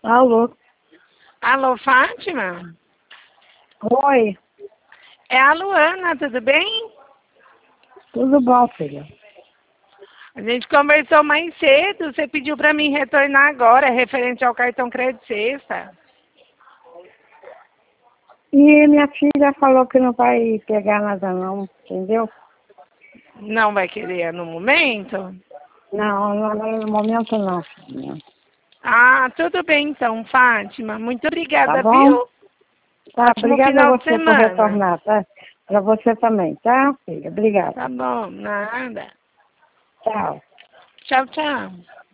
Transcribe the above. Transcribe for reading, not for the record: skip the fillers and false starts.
Alô? Alô, Fátima? Oi, É a Luana, tudo bem? tudo bom, filha? A gente conversou mais cedo, você pediu para mim retornar agora, referente ao cartão crédito sexta. E minha filha falou que não vai pegar nada não, entendeu? Não vai querer no momento? No momento não, filha. Ah, tudo bem então, Fátima. Muito Tá obrigada, bom? viu? Tá, Ótimo obrigada a final de você por semana. retornar, tá? Pra você também, tá, filha? Obrigada. Tá bom, nada. Tchau. Tchau, tchau.